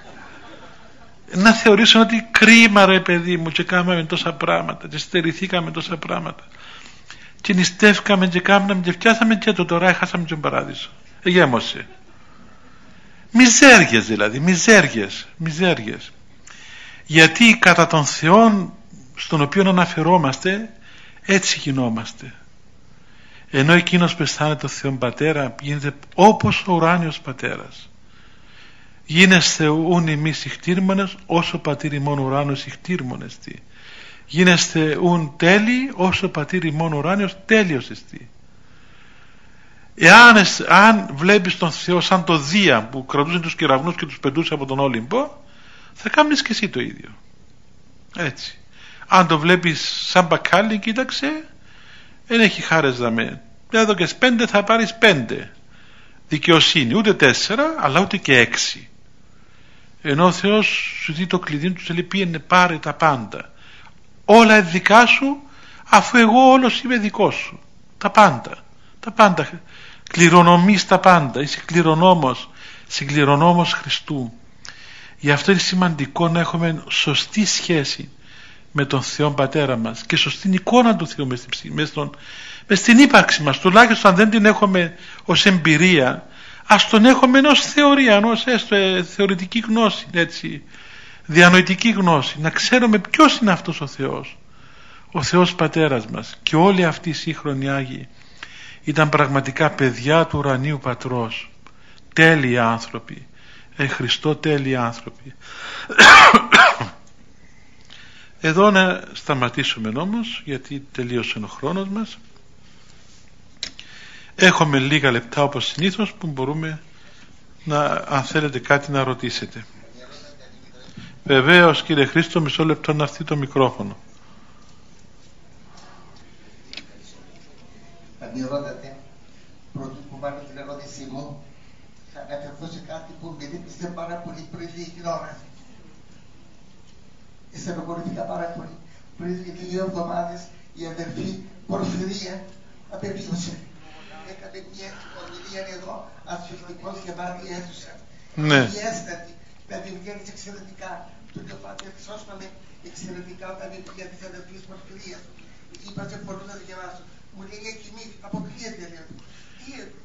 Να θεωρήσουν ότι κρίμα, ρε παιδί μου, και κάναμε τόσα πράγματα και στερηθήκαμε τόσα πράγματα και νηστεύκαμε και κάναμε και φτιάσαμε και το τώρα έχασαμε τον παράδεισο. Εγέμωσε. Μιζέργες δηλαδή, μιζέργες, μιζέργες. Γιατί κατά τον Θεό στον οποίο αναφερόμαστε έτσι γινόμαστε. Ενώ εκείνος που αισθάνεται τον Θεόν Πατέρα γίνεται όπως ο ουράνιος Πατέρας. Γίνεστε ούν ημείς ηχτήρμονες όσο πατήρ ημών ουράνιος ηχτήρμονες τι. Γίνεστε ούν τέλειοι όσο πατήρ ημών ουράνιος τέλειος εστί. Εάν αν βλέπεις τον Θεό σαν το Δία που κρατούσε τους κεραυνούς και τους πετούσε από τον Όλυμπο, θα κάνεις και εσύ το ίδιο. Έτσι. Αν το βλέπεις σαν μπακάλι, κοίταξε, δεν έχει χάρες δαμέ. Εδώ και πέντε θα πάρεις πέντε. Δικαιοσύνη, ούτε τέσσερα, αλλά ούτε και έξι. Ενώ ο Θεός σου δει το κλειδί του, σου λέει πήγαινε πάρε τα πάντα. Όλα δικά σου, αφού εγώ όλος είμαι δικός σου. Τα πάντα. Τα πάντα. Κληρονομείς τα πάντα. Είσαι κληρονόμος. Είσαι κληρονόμος Χριστού. Γι' αυτό είναι σημαντικό να έχουμε σωστή σχέση με τον Θεό Πατέρα μας και σωστή εικόνα του Θεού μες στην, μες στον, μες στην ύπαρξη μας. Τουλάχιστον αν δεν την έχουμε ως εμπειρία, ας τον έχουμε ως θεωρία, ως έστω ε, θεωρητική γνώση, έτσι, διανοητική γνώση, να ξέρουμε ποιος είναι αυτός ο Θεός, ο Θεός Πατέρας μας. Και όλοι αυτοί οι σύγχρονοι Άγιοι ήταν πραγματικά παιδιά του ουρανίου Πατρός, τέλειοι άνθρωποι, ε, Χριστό τέλειοι άνθρωποι. Εδώ να σταματήσουμε όμως, γιατί τελείωσε ο χρόνος μας. Έχουμε λίγα λεπτά όπως συνήθως που μπορούμε να, αν θέλετε κάτι να ρωτήσετε. Βεβαίως κύριε Χρήστο, μισό λεπτό να έρθει το μικρόφωνο. Θα με ρωτάτε, πρώτο που βάλω την ερώτησή μου, θα αναφερθώ σε κάτι που με δίπλησε πάρα πολύ πριν λίγη ώρα. Στενοχωρήθηκα πάρα πολύ. Πριν δύο εβδομάδες η αδερφή Πορφυρία απεβίωσε. Έκανε μια ομιλία εδώ, ασφυκτικός γεμάτη αίθουσα. Ναι. Ιέστατη, τα βιβλία της εξαιρετικά. Του λέω πάτε, χρυσόσπαμε εξαιρετικά τα βιβλία της αδερφής Πορφυρίας. Είπα σε πολλούς να διαβάσω. Μου λέει για κοιμή, αποκλείεται λέω. Τι,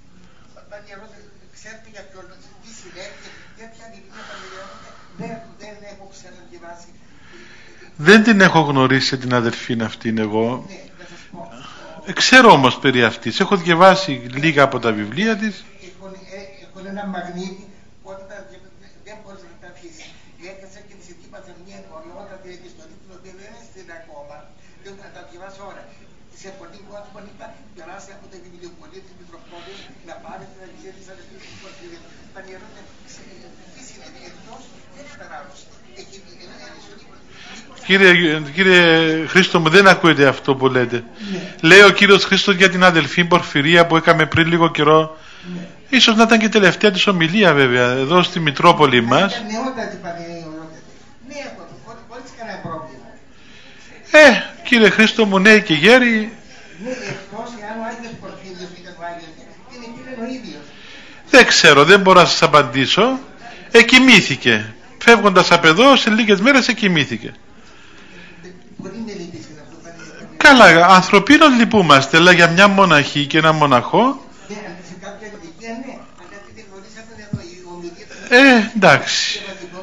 ξέρετε για ποιον, τι συνέβη, για ποια βιβλία παλαιότερα, δεν έχω ξαναδιαβάσει. Δεν την έχω γνωρίσει την αδερφή αυτήν εγώ. Ναι, να σας πω. λόγο. Ξέρω όμως περί αυτής. Έχω διαβάσει λίγα από τα βιβλία της. Έχουν, ε, έχουν ένα μαγνήτη που όταν δεν μπορείς να τα αφήσεις. Έκασα και της ετοίμασαν μια ολόκληρη επιστολή, την οποία δεν είναι στην ακόμα. Δεν θα τα διαβάσω ώρα. Της εποχής μου άτομα είπα, περάσει από τα βιβλιοπολία της Μητροπόλης να πάρει την αλήθεια της αδερφής της Πορφυρίας. Τα νερώνε, τι συνέβη, εκτός δεν υπεράγουσε. Εκεί Κύριε, κύριε Χρήστο μου, δεν ακούετε αυτό που λέτε. Ναι. Λέει ο κύριος Χρήστος για την αδελφή Πορφυρία που έκαμε πριν λίγο καιρό. Ναι. Ίσως να ήταν και τελευταία της ομιλία βέβαια εδώ στη Μητρόπολη μας. Ήταν νεότατη πανελληνιότητα. Ναι, χωρίς κανένα πρόβλημα. Ε, κύριε Χρήστο μου, νέοι και γέροι. Ναι, εκτός αν ο Άγιος Πορφύριος ήταν ο Άγιος και είναι κύριε ο ίδιος. Δεν ξέρω, δεν μπορώ να σας απαντήσω. Εκοιμήθηκε. Φεύγοντας από εδώ, σε λίγες μέρες εκοιμήθηκε. Μπορεί να λυπήσει αυτό. Καλά, ανθρωπίνως λυπούμαστε, αλλά για μια μοναχή και ένα μοναχό. Ναι, σε κάποια ηλικία, ναι. Αλλά γιατί δεν γνωρίσατε εδώ η ομιλία. Ε, εντάξει.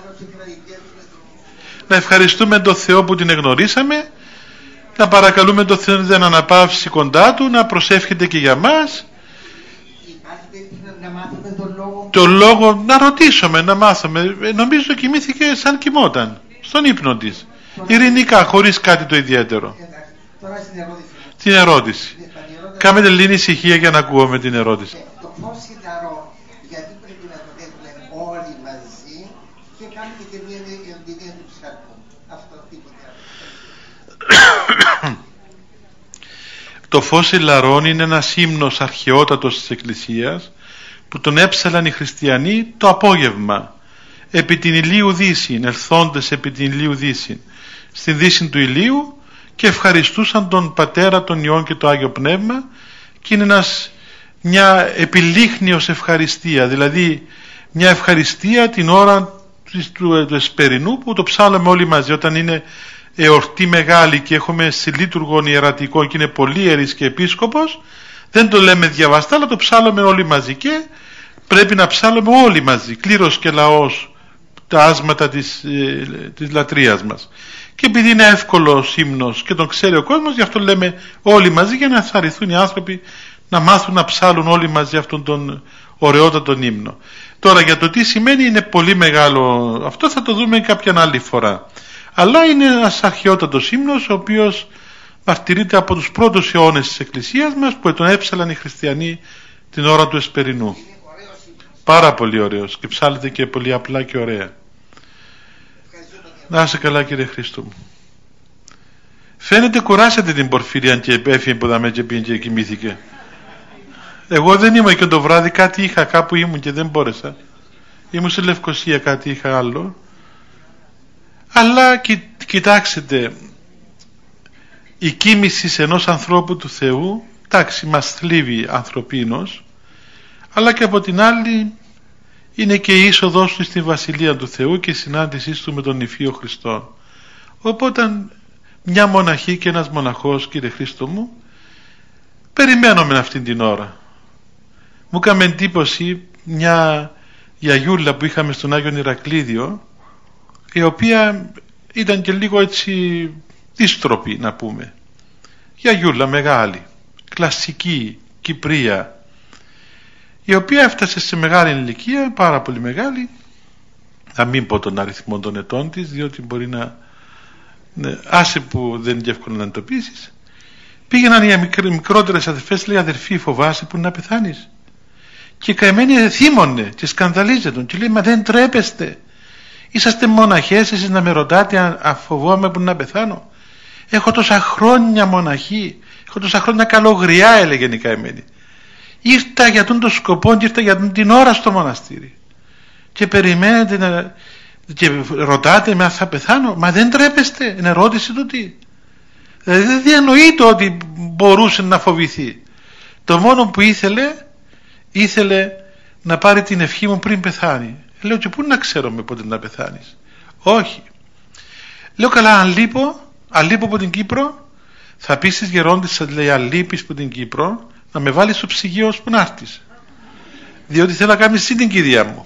Να ευχαριστούμε τον Θεό που την εγνωρίσαμε. Να παρακαλούμε τον Θεό να αναπαύσει κοντά του, να προσεύχεται και για μας. Υπάρχει περίπτωση να μάθουμε τον λόγο. Το λόγο, να ρωτήσουμε, να μάθουμε. Ε, νομίζω κοιμήθηκε σαν κοιμόταν. Στον ύπνο της. Ειρηνικά, χωρίς κάτι το ιδιαίτερο. Εντάξει, τώρα στην ερώτηση. Την ερώτηση. Ναι, Κάμετε λίγη ησυχία για να ακούω την ερώτηση. Ναι, το φως συνταρώ, γιατί πρέπει να το δέχουμε όλοι μαζί και κάνετε και μια εμπειρία του ψυχακού. Αυτό τίποτε άλλο. Το φως ηλαρών είναι ένας ύμνος αρχαιότατος της Εκκλησίας που τον έψαλαν οι χριστιανοί το απόγευμα επί την ηλίου δύση, ελθόντες επί την ηλίου δύση, στην δύση του ηλίου, και ευχαριστούσαν τον Πατέρα, τον Υιόν και το Άγιο Πνεύμα, και είναι ένας, μια επιλίχνιος ευχαριστία, δηλαδή μια ευχαριστία την ώρα του, του εσπερινού που το ψάλαμε όλοι μαζί όταν είναι εορτή μεγάλη και έχουμε συλλήτουργον ιερατικό και είναι πολύερης και επίσκοπος. Δεν το λέμε διαβαστά, αλλά το ψάλαμε όλοι μαζί και πρέπει να ψάλουμε όλοι μαζί, κλήρος και λαός, τα άσματα της, ε, της λατρείας μας. Και επειδή είναι εύκολος ύμνος και τον ξέρει ο κόσμος, γι' αυτό λέμε όλοι μαζί, για να θαρρυνθούν οι άνθρωποι να μάθουν να ψάλουν όλοι μαζί αυτόν τον ωραιότατον ύμνο. Τώρα για το τι σημαίνει είναι πολύ μεγάλο, αυτό θα το δούμε κάποια άλλη φορά. Αλλά είναι ένας αρχαιότατος ύμνος, ο οποίος μαρτυρείται από τους πρώτους αιώνες της Εκκλησίας μας, που τον έψαλαν οι χριστιανοί την ώρα του εσπερινού. Πάρα πολύ ωραίος και ψάλλεται και πολύ απλά και ωραία. Να είσαι καλά, κύριε Χρήστο μου. Φαίνεται κουράσατε την Πορφύρια και έφυγε που δαμε και πήγε και κοιμήθηκε. Εγώ δεν ήμουν και το βράδυ, κάτι είχα, κάπου ήμουν και δεν μπόρεσα. Ήμουν σε Λευκοσία, κάτι είχα άλλο. Αλλά κοι, κοιτάξτε, η κοίμηση ενός ανθρώπου του Θεού, εντάξει, μας θλίβει ανθρωπίνος, αλλά και από την άλλη είναι και η είσοδός του στη Βασιλεία του Θεού και η συνάντησή του με τον Υφείο Χριστό. Οπότε μια μοναχή και ένας μοναχός, κύριε Χρήστο μου, περιμένουμε αυτήν την ώρα. Μου έκανε εντύπωση μια γιαγιούλα που είχαμε στον Άγιον Ηρακλήδιο, η οποία ήταν και λίγο έτσι δύστροπη, να πούμε. Γιαγιούλα μεγάλη, κλασική, Κυπρία, η οποία έφτασε σε μεγάλη ηλικία, πάρα πολύ μεγάλη, να μην πω τον αριθμό των ετών της, διότι μπορεί να, ναι, άσε που δεν είναι εύκολο να εντοπίσεις. Πήγαιναν οι μικρότερες αδερφές, λέει, αδερφή, φοβάσαι που να πεθάνεις? Και η καημένη θύμωνε και σκανδαλίζεται και λέει, μα δεν τρέπεστε? Είσαστε μοναχές εσείς να με ρωτάτε αν, αν φοβάμαι που να πεθάνω? Έχω τόσα χρόνια μοναχή, έχω τόσα χρόνια καλογριά, έλεγε η καημένη. Ήρθα για τον το σκοπό και ήρθα για την ώρα στο μοναστήρι και περιμένετε να... και ρωτάτε με αν θα πεθάνω? Μα δεν τρέπεστε? Είναι ερώτηση τούτη. Δηλαδή δεν διανοείται ότι μπορούσε να φοβηθεί. Το μόνο που ήθελε, ήθελε να πάρει την ευχή μου πριν πεθάνει. Λέω, και πού να ξέρουμε πότε να πεθάνεις? Όχι. Λέω, καλά, αν λείπω, αν λείπω από την Κύπρο, θα πεις στις γερόντισσες, λέει, αν λείπεις από την Κύπρο, να με βάλεις στο ψυγείο ώσπου να έρθεις, διότι θέλω να κάνεις εσύ την κηδεία μου.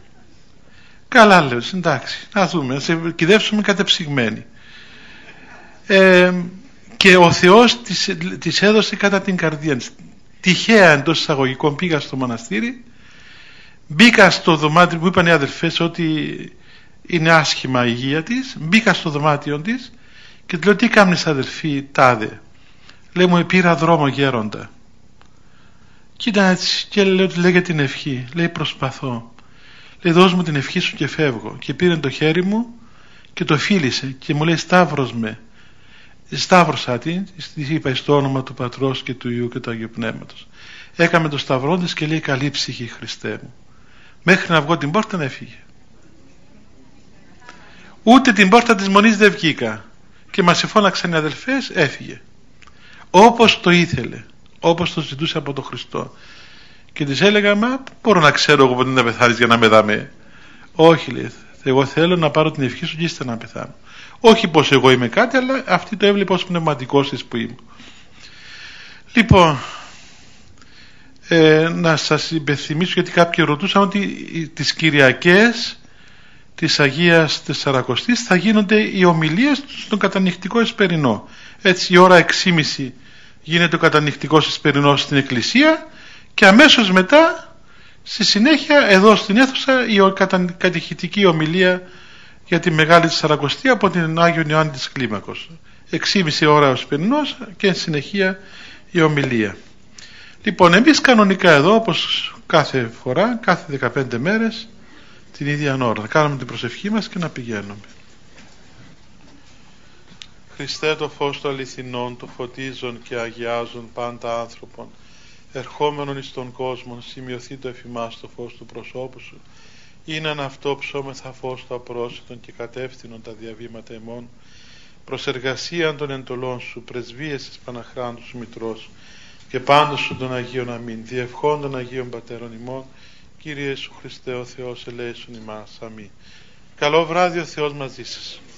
Καλά, λέω, εντάξει, να δούμε, να σε κυδεύσουμε κατεψυγμένοι. Ε, και ο Θεός της, της έδωσε κατά την καρδία της. Τυχαία εντός εισαγωγικών πήγα στο μοναστήρι, μπήκα στο δωμάτιο που είπαν οι αδελφές ότι είναι άσχημα η υγεία της, μπήκα στο δωμάτιο της και του λέω, τι κάνεις αδελφή τάδε? Λέει, μου πήρα δρόμο γέροντα. Κοίτα έτσι, και λέω, λέγε την ευχή. Λέει, προσπαθώ. Λέει, δώσ' μου την ευχή σου και φεύγω. Και πήρε το χέρι μου και το φίλησε και μου λέει, σταύρος με. Σταύρωσα την, είπα στο όνομα του Πατρός και του Υιού και του Αγίου Πνεύματος. Έκαμε το σταυρό της και λέει, καλή ψυχή Χριστέ μου. Μέχρι να βγω την πόρτα να έφυγε. Ούτε την πόρτα της μονής δεν βγήκα. Και μας εφώναξαν οι αδελφές, έφυγε. Όπως το ήθελε, όπως το ζητούσε από τον Χριστό. Και της έλεγα, μα μπορώ να ξέρω εγώ πότε να πεθάνεις για να με δάμε? Όχι, λέει, εγώ θέλω να πάρω την ευχή σου και ύστερα να πεθάνω. Όχι πως εγώ είμαι κάτι, αλλά αυτή το έβλεπε ως πνευματικός της που είμαι. Λοιπόν, ε, να σας υπενθυμίσω, γιατί κάποιοι ρωτούσαν ότι τις Κυριακές της Αγίας Τεσσαρακοστής θα γίνονται οι ομιλίες στον κατανυχτικό εσπερινό. Έτσι η ώρα έξι και μισή γίνεται ο κατανυχτικός εσπερινός στην εκκλησία και αμέσως μετά στη συνέχεια εδώ στην αίθουσα η κατηχητική ομιλία για τη Μεγάλη Τεσσαρακοστή από την Άγιον Ιωάννη της Κλίμακος. έξι και μισή ώρα ο εσπερινός και εν συνεχεία η ομιλία. Λοιπόν, εμείς κανονικά εδώ, όπως κάθε φορά, κάθε δεκαπέντε μέρες, την ίδια ώρα θα κάνουμε την προσευχή μας και να πηγαίνουμε. Χριστέ, το φως των αληθινών, το φωτίζον και αγιάζον πάντα άνθρωπον, ερχόμενον εις τον κόσμο, σημειωθεί το εφημάς το φως του προσώπου σου, είναι αυτό ψώμεθα φως το απρόσιτον και κατεύθυνον τα διαβήματα εμών, προς εργασίαν των εντολών σου, πρεσβείες της Παναχράντου σου Μητρός, και πάντως σου των Αγίων αμήν, διευχών των Αγίων Πατέρων ημών, Κύριε Ιησού Χριστέ ο Θεός ελέησον ημάς. Αμήν. Καλό βράδυ, ο Θεός μαζί σας.